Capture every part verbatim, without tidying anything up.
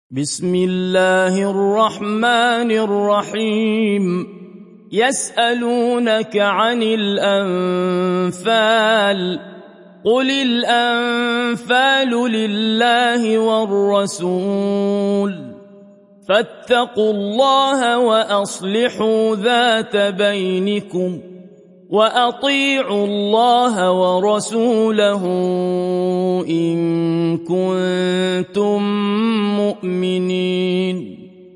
بسم الله الرحمن الرحيم يسألونك عن الأنفال قل الأنفال لله والرسول فاتقوا الله وأصلحوا ذات بينكم وأطيعوا الله ورسوله إن كنتم مؤمنين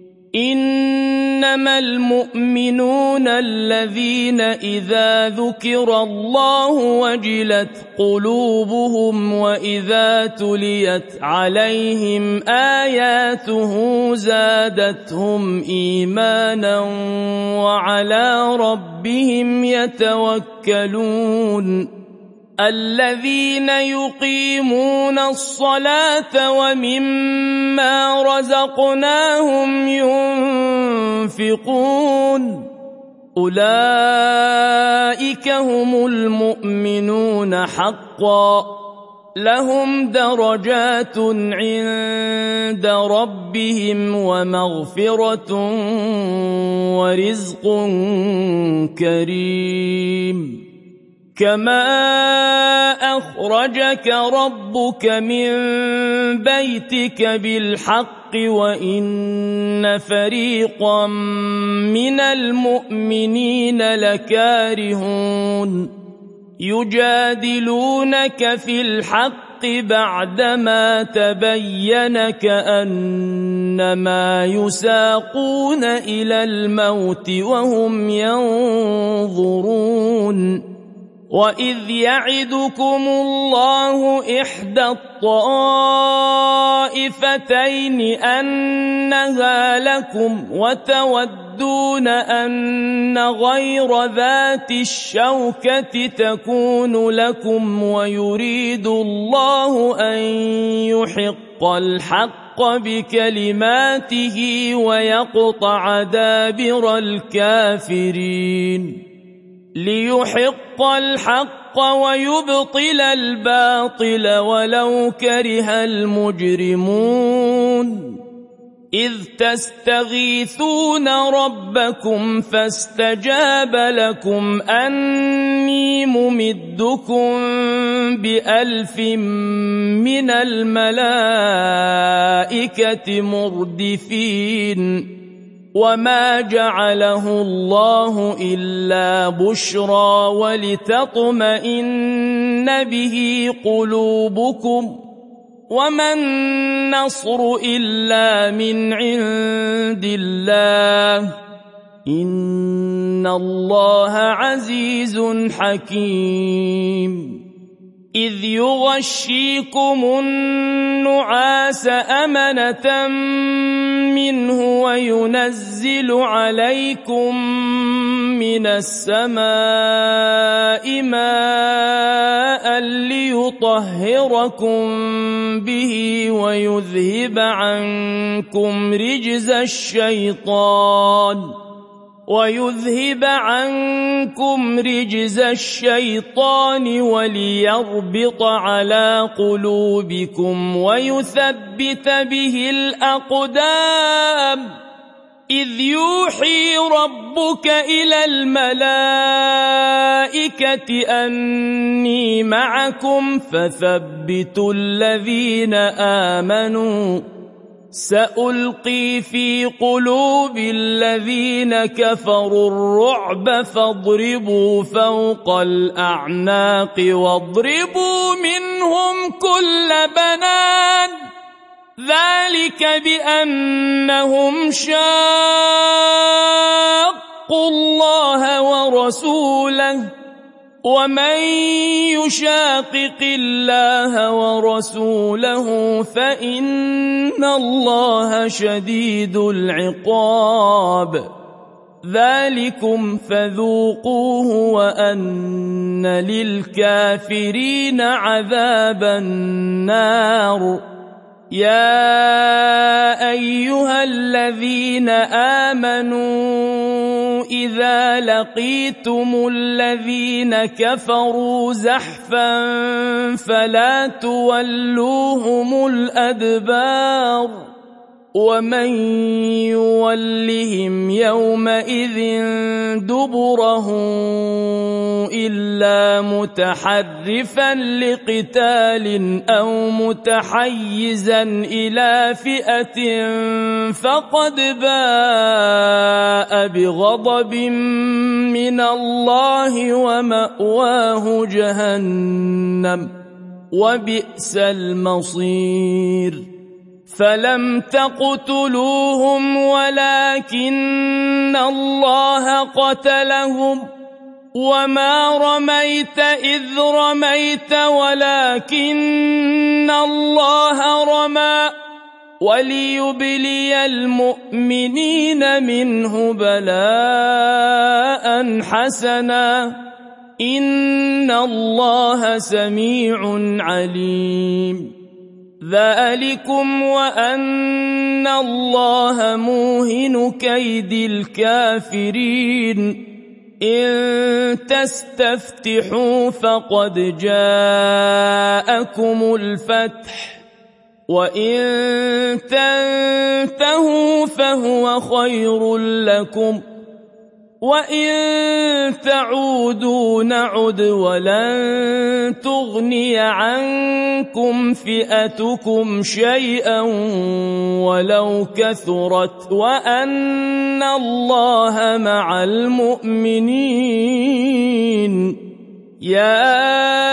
إنما المؤمنون الذين إذا ذكر الله وجلت قلوبهم وإذا تليت عليهم آياته زادتهم إيمانا وعلى ربهم يتوكلون الذين يقيمون الصلاة ومما رزقناهم ينفقون أولئك هم المؤمنون حقا لهم درجات عند ربهم ومغفرة ورزق كريم كما أخرجك ربك من بيتك بالحق وإن فريقا من المؤمنين لكارهون يجادلونك في الحق بعدما تبين كأنما يساقون إلى الموت وهم ينظرون وإذ يعدكم الله إحدى الطائفتين أنها لكم وتودون أن غير ذات الشوكة تكون لكم ويريد الله أن يحق الحق بكلماته ويقطع دابر الكافرين ليحق الحق ويبطل الباطل ولو كره المجرمون إذ تستغيثون ربكم فاستجاب لكم أني ممدكم بألف من الملائكة مردفين وما جعله الله إلا بشرى ولتطمئن به قلوبكم وما النصر إلا من عند الله إن الله عزيز حكيم إذ يغشيكم النعاس أمنة منه وينزل عليكم من السماء ماء ليطهركم به ويذهب عنكم رجز الشيطان ويذهب عنكم رجز الشيطان وليربط على قلوبكم ويثبت به الأقدام إذ يوحي ربك إلى الملائكة أني معكم فثبتوا الذين آمنوا سألقي في قلوب الذين كفروا الرعب فاضربوا فوق الأعناق واضربوا منهم كل بنان ذلك بأنهم شاقوا الله ورسوله ومن يشاقق الله ورسوله فإن الله شديد العقاب ذلكم فذوقوه وأن للكافرين عذاب النار يا أيها الذين آمنوا إذا لقيتم الذين كفروا زحفا فلا تولوهم الأدبار ومن يولهم يومئذ دبره إلا متحرفا لقتال أو متحيزا إلى فئة فقد باء بغضب من الله ومأواه جهنم وبئس المصير فلم تقتلوهم ولكن الله قتلهم وما رميت إذ رميت ولكن الله رمى وليبلي المؤمنين منه بلاء حسنا إن الله سميع عليم ذلكم وأن الله موهن كيد الكافرين إن تستفتحوا فقد جاءكم الفتح وإن تنتهوا فهو خير لكم وإن تعودوا نعد ولن تغني عنكم فئتكم شيئا ولو كثرت وأن الله مع المؤمنين يا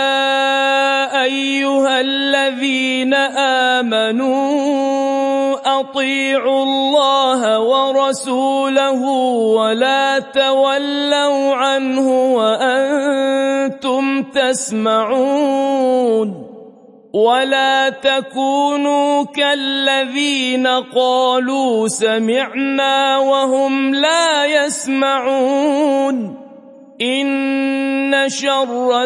أيها الذين آمنوا أطيعوا الله ورسوله ولا تولوا عنه وأنتم تسمعون ولا تكونوا كالذين قالوا سمعنا وهم لا يسمعون إن شر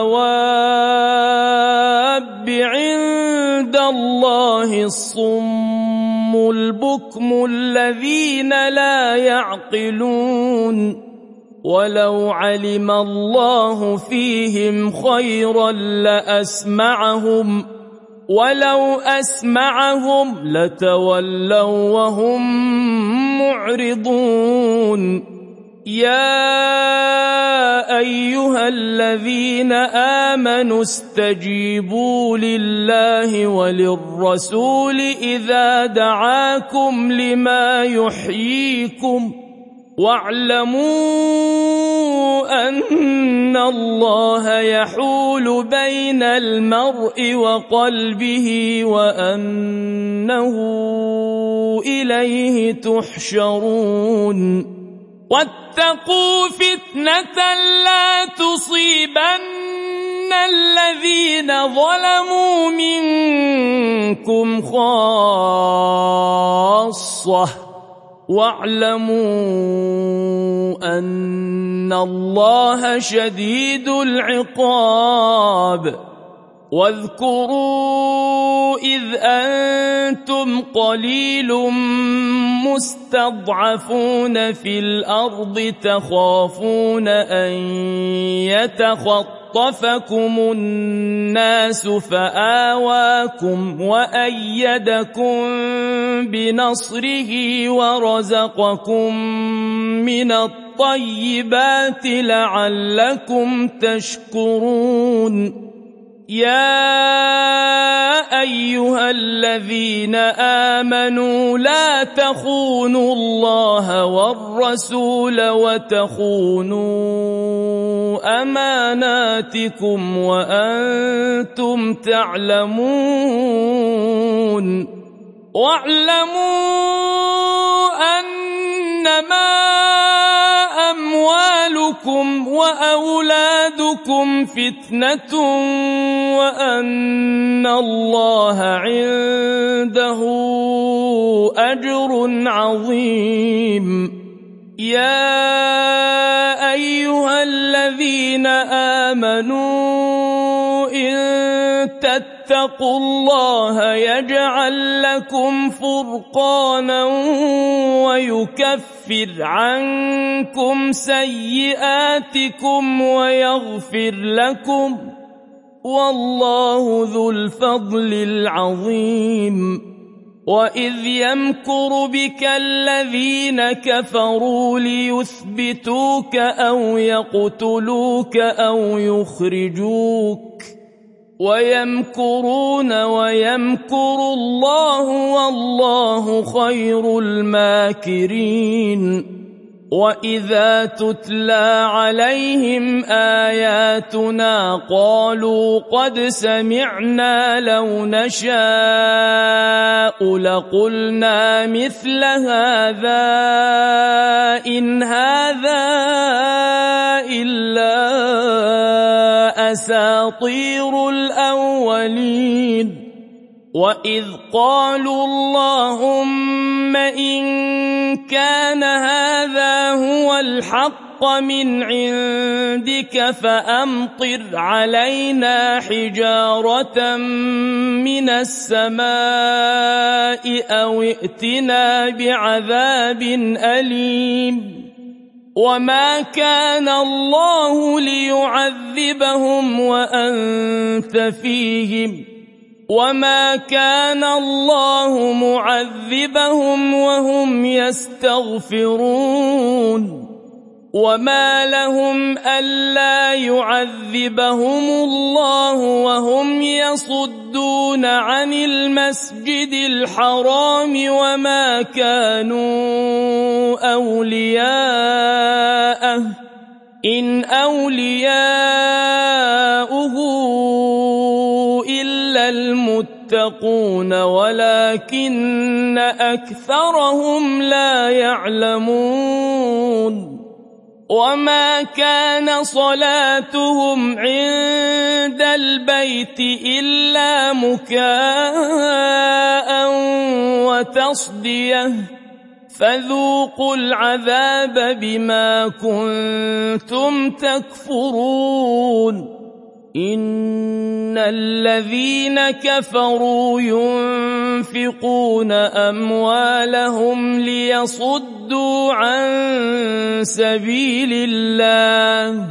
الدواب عند الله الصم البكم الذين لا يعقلون ولو علم الله فيهم خيرا لأسمعهم ولو أسمعهم لتولوا وهم معرضون يا أيها الذين آمنوا استجيبوا لله وللرسول إذا دعاكم لما يحييكم واعلموا أن الله يحول بين المرء وقلبه وأنه إليه تحشرون واتقوا فتنة لا تصيبن الذين ظلموا منكم خاصة واعلموا أن الله شديد العقاب واذكروا إذ أنتم قليل مستضعفون في الأرض تخافون أن يتخطفكم الناس فآواكم وأيدكم بنصره ورزقكم من الطيبات لعلكم تشكرون يا أيها الذين آمنوا لا تخونوا الله والرسول وتخونوا أماناتكم وأنتم تعلمون واعلموا أنما أموالكم وأولادكم فتنة وأن الله عنده أجر عظيم يا أيها الذين آمنوا إن تتقوا الله يجعل لكم فرقانا ويكفر عنكم سيئاتكم ويغفر لكم والله ذو الفضل العظيم وإذ يمكر بك الذين كفروا ليثبتوك أو يقتلوك أو يخرجوك ويمكرون ويمكر الله والله خير الماكرين وإذا تتلى عليهم آياتنا قالوا قد سمعنا لو نشاء لقلنا مثل هذا إن هذا إلا أساطير الأولين وإذ قالوا اللهم إن كان هذا هو الحق من عندك فأمطر علينا حجارة من السماء أو ائتنا بعذاب أليم وما كان الله ليعذبهم وأنت فيهم وما كان الله معذبهم وهم يستغفرون وما لهم ألا يعذبهم الله وهم يصدون عن المسجد الحرام وما كانوا أولياءه إن أولياؤه إلا المتقون ولكن أكثرهم لا يعلمون وما كان صلاتهم عند البيت إلا مكاء وتصدية فذوقوا العذاب بما كنتم تكفرون إن الذين كفروا ينفقون أموالهم ليصدوا عن سبيل الله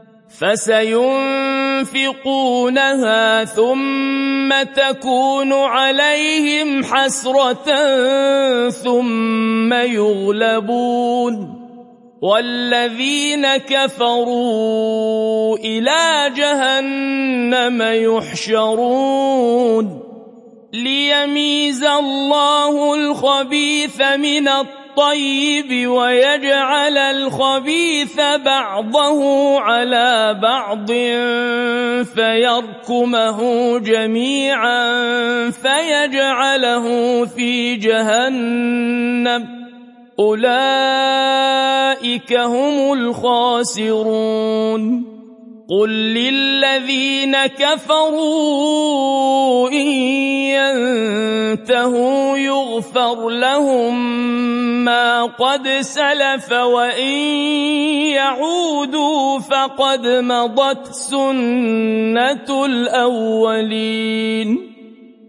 فسينفقونها ثم تكون عليهم حسرة ثم يغلبون والذين كفروا إلى جهنم يحشرون ليميز الله الخبيث من الطيب ويجعل الخبيث بعضه على بعض فيركمه جميعا فيجعله في جهنم أولئك هم الخاسرون قل للذين كفروا إن ينتهوا يغفر لهم ما قد سلف وإن يعودوا فقد مضت سنة الأولين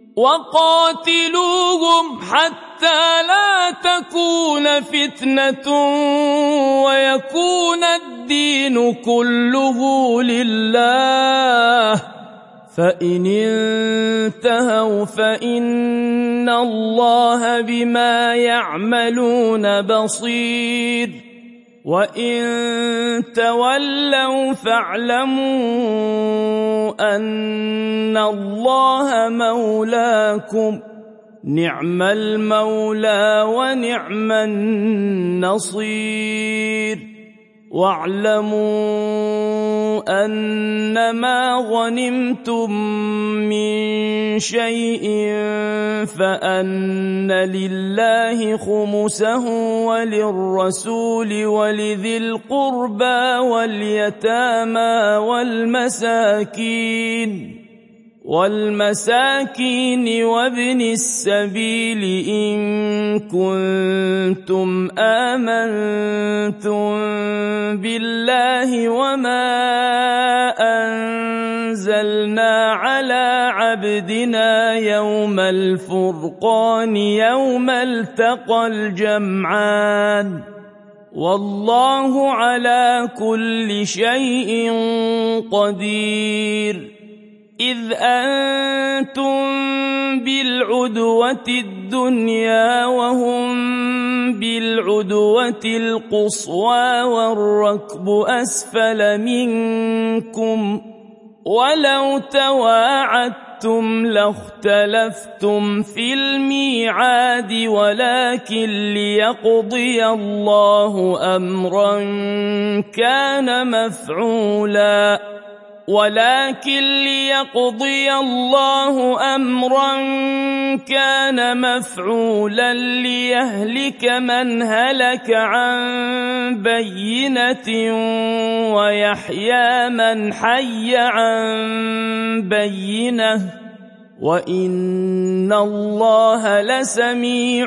وقاتلوهم حتى لا تكون فتنة ويكون الدين كله لله فإن انتهوا فإن الله بما يعملون بصير وإن تولوا فاعلموا أن الله مولاكم نعم المولى ونعم النصير واعلموا أنما غنمتم من شيء فأن لله خمسه وللرسول ولذي القربى واليتامى والمساكين والمساكين وابن السبيل إن كنتم آمنتم بالله وما أنزلنا على عبدنا يوم الفرقان يوم التقى الجمعان والله على كل شيء قدير إذ أنتم بالعدوة الدنيا وهم بالعدوة القصوى والركب أسفل منكم ولو تواعدتم لاختلفتم في الميعاد ولكن ليقضي الله أمرا كان مفعولا ولكن ليقضي الله أمرا كان مفعولا ليهلك من هلك عن بينة ويحيى من حي عن بينة وإن الله لسميع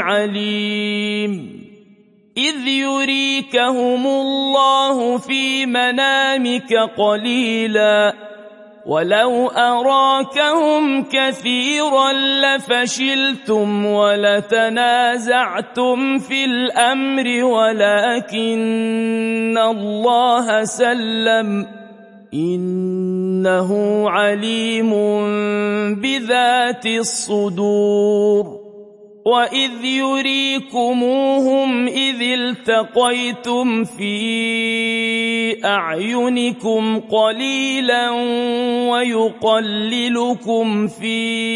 عليم إذ يريكهم الله في منامك قليلا ولو أراكهم كثيرا لفشلتم ولتنازعتم في الأمر ولكن الله سلم إنه عليم بذات الصدور وإذ يريكموهم إذ التقيتم في أعينكم قليلا ويقللكم في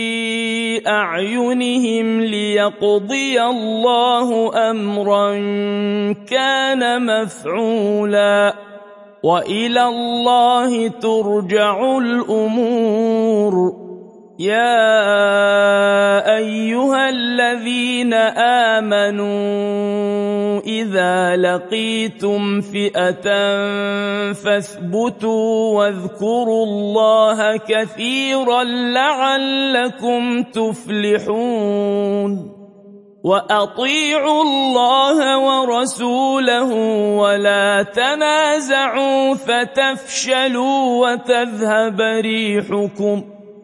أعينهم ليقضي الله أمرا كان مفعولا وإلى الله ترجع الأمور يا أيها الذين آمنوا إذا لقيتم فئة فاثبتوا واذكروا الله كثيرا لعلكم تفلحون وأطيعوا الله ورسوله ولا تنازعوا فتفشلوا وتذهب ريحكم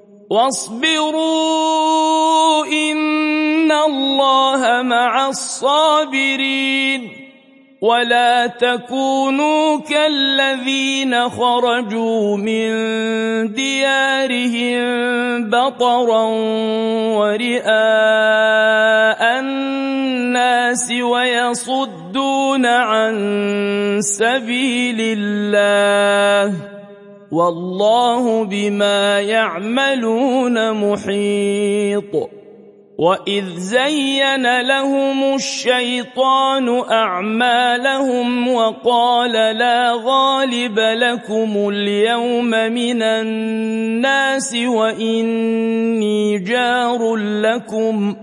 واصبروا إن الله مع الصابرين ولا تكونوا كالذين خرجوا من ديارهم بطرا ورئاء الناس ويصدون عن سبيل الله والله بما يعملون محيط وإذ زين لهم الشيطان أعمالهم وقال لا غالب لكم اليوم من الناس وإني جار لكم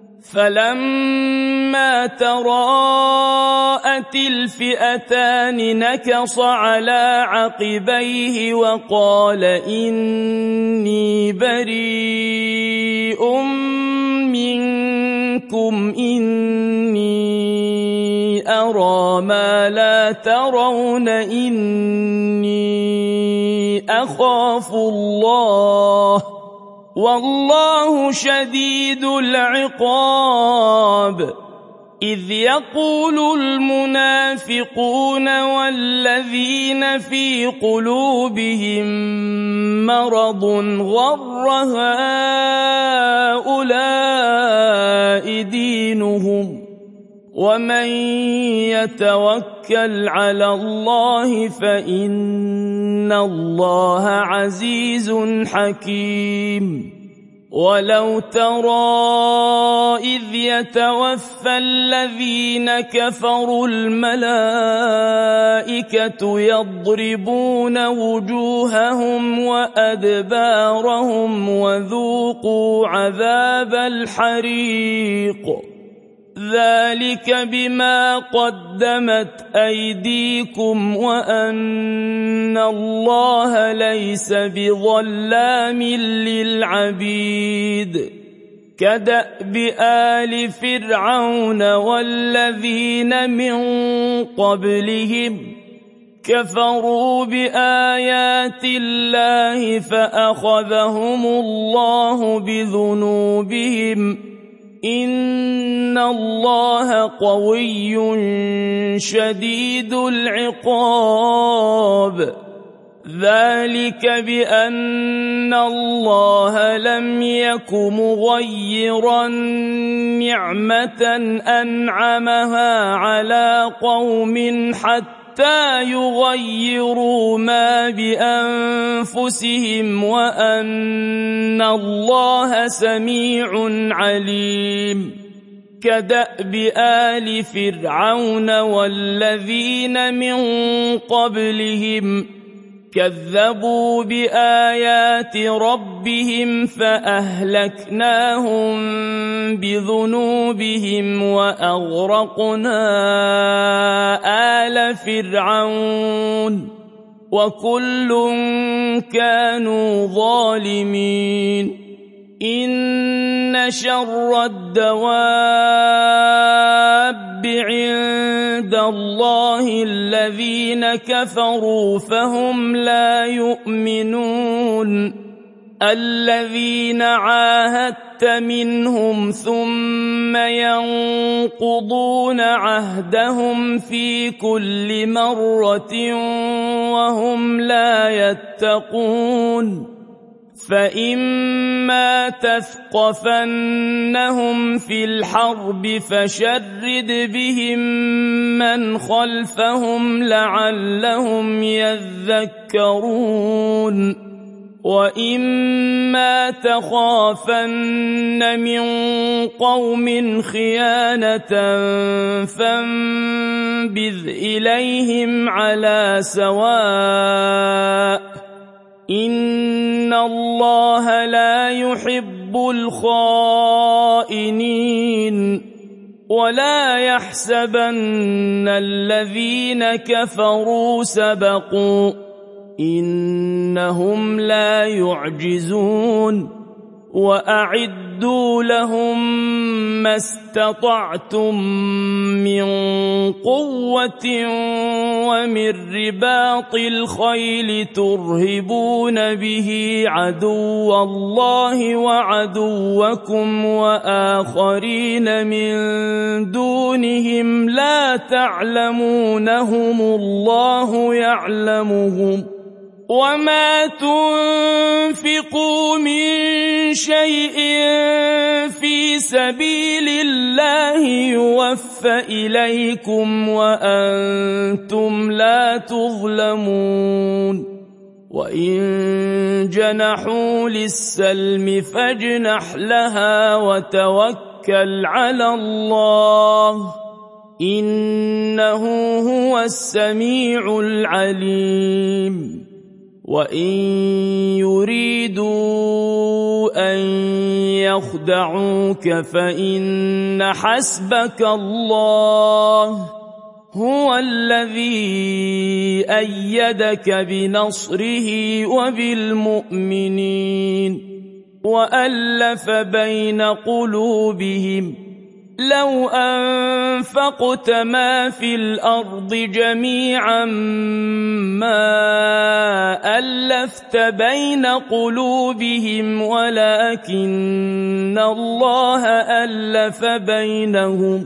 فلما تراءت الفئتان نكص على عقبيه وقال إني بريء منكم إني أرى ما لا ترون إني أخاف الله والله شديد العقاب إذ يقول المنافقون والذين في قلوبهم مرض غر هؤلاء دينهم ومن يتوكل على الله فإن الله عزيز حكيم ولو ترى إذ يتوفى الذين كفروا الملائكة يضربون وجوههم وأدبارهم وذوقوا عذاب الحريق ذلك بما قدمت أيديكم وأن الله ليس بظلام للعبيد كدأب آل فرعون والذين من قبلهم كفروا بآيات الله فأخذهم الله بذنوبهم إن الله قوي شديد العقاب ذلك بأن الله لم يك مغيرا نعمة أنعمها على قوم حتى يغيروا ما بأنفسهم وأن الله سميع عليم كدأب آل فرعون والذين من قبلهم كذبوا بآيات ربهم فأهلكناهم بذنوبهم وأغرقنا آل فرعون وكل كانوا ظالمين إن شر الدواب عند الله الذين كفروا فهم لا يؤمنون الذين عاهدت منهم ثم ينقضون عهدهم في كل مرة وهم لا يتقون فإما تثقفنهم في الحرب فشرد بهم من خلفهم لعلهم يذكرون وإما تخافن من قوم خيانة فانبذ إليهم على سواء إن الله لا يحب الخائنين ولا يحسبن الذين كفروا سبقوا إنهم لا يعجزون وأعدوا لهم ما استطعتم من قوة ومن رباط الخيل ترهبون به عدو الله وعدوكم وآخرين من دونهم لا تعلمونهم الله يعلمهم وما تنفقوا من شيء في سبيل الله يوفى إليكم وأنتم لا تظلمون وإن جنحوا للسلم فاجنح لها وتوكل على الله إنه هو السميع العليم وإن يريدوا أن يخدعوك فإن حسبك الله هو الذي أيدك بنصره وبالمؤمنين وألف بين قلوبهم لو أنفقت ما في الأرض جميعا ما ألفت بين قلوبهم ولكن الله ألف بينهم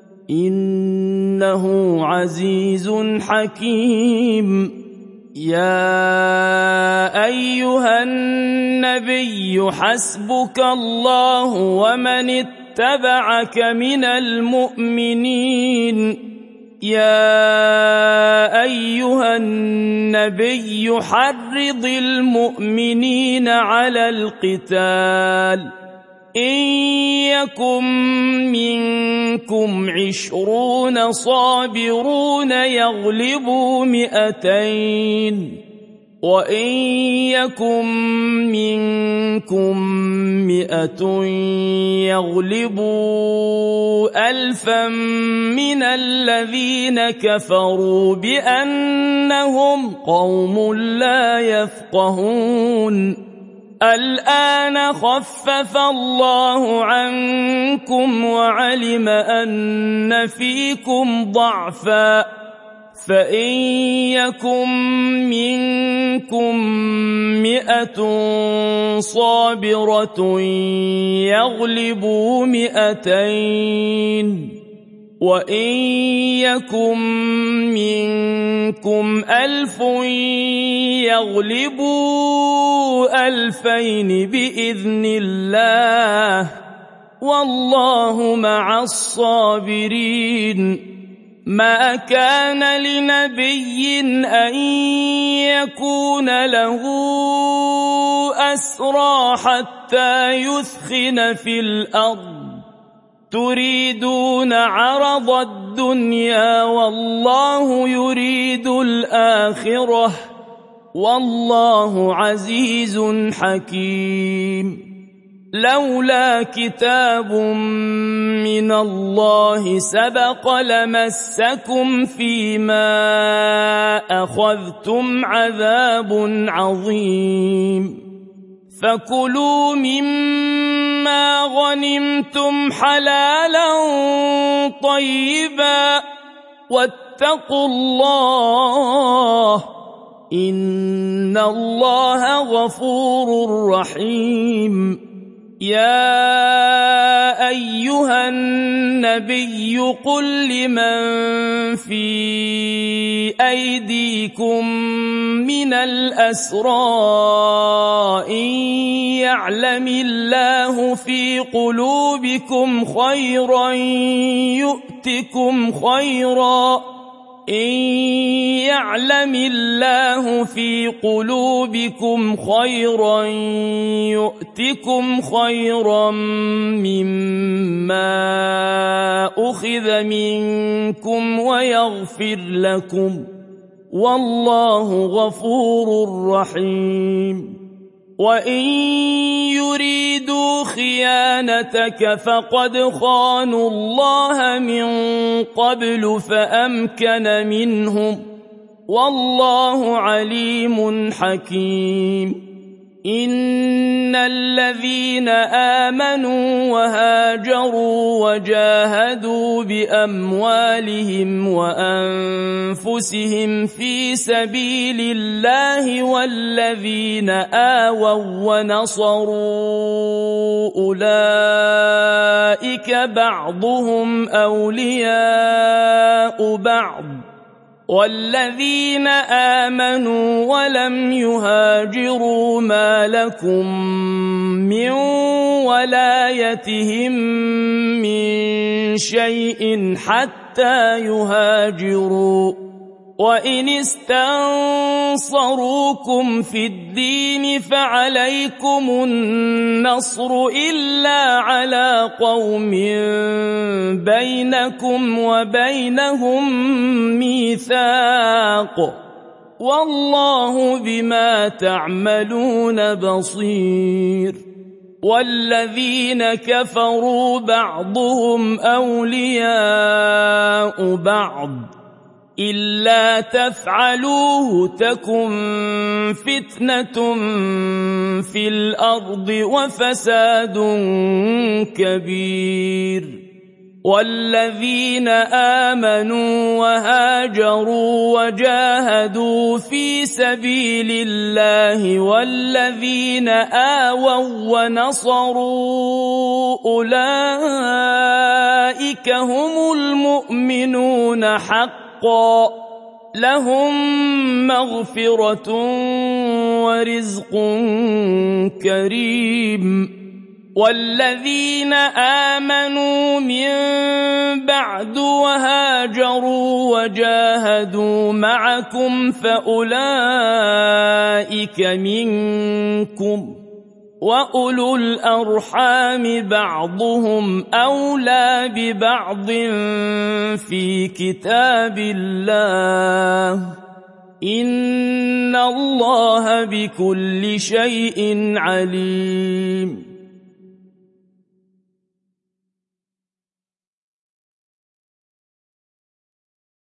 إنه عزيز حكيم يا أيها النبي حسبك الله ومن اتبعك من المؤمنين يا أيها النبي حرض المؤمنين على القتال إن يكن منكم عشرون صابرون يغلبوا مئتين وإن يكن منكم مئة يغلبوا ألفا من الذين كفروا بأنهم قوم لا يفقهون الآن خفف الله عنكم وعلم أن فيكم ضعفا فإن يكن منكم مئة صابرة يغلبوا مئتين وإن يكن منكم ألف يغلبوا ألفين بإذن الله والله مع الصابرين. ما كان لنبي أن يكون له أسرى حتى يثخن في الأرض تريدون عرض الدنيا والله يريد الآخرة والله عزيز حكيم. لولا كتاب من الله سبق لمسكم فيما أخذتم عذاب عظيم. فكلوا مما غنمتم حلالا طيبا واتقوا الله إن الله غفور رحيم. يا أيها النبي قل لمن في أيديكم من الأسرى إن يعلم الله في قلوبكم خيرا يؤتكم خيرا إن يعلم الله في قلوبكم خيرا يؤتكم خيرا مما أخذ منكم ويغفر لكم والله غفور رحيم. وإن يريدوا خيانتك فقد خانوا الله من قبل فأمكن منهم والله عليم حكيم. إن الذين آمنوا وهاجروا وجاهدوا بأموالهم وأنفسهم في سبيل الله والذين آووا ونصروا أولئك بعضهم أولياء بعض والذين آمنوا ولم يهاجروا ما لكم من ولايتهم من شيء حتى يهاجروا وإن استنصروكم في الدين فعليكم النصر إلا على قوم بينكم وبينهم ميثاق والله بما تعملون بصير. والذين كفروا بعضهم أولياء بعض إلا تفعلوه تكن فتنة في الأرض وفساد كبير. والذين آمنوا وهاجروا وجاهدوا في سبيل الله والذين آووا ونصروا أولئك هم المؤمنون حقا لهم مغفرة ورزق كريم. والذين آمنوا من بعد وهاجروا وجاهدوا معكم فأولئك منكم وأولو الأرحام بعضهم أولى ببعض في كتاب الله إن الله بكل شيء عليم.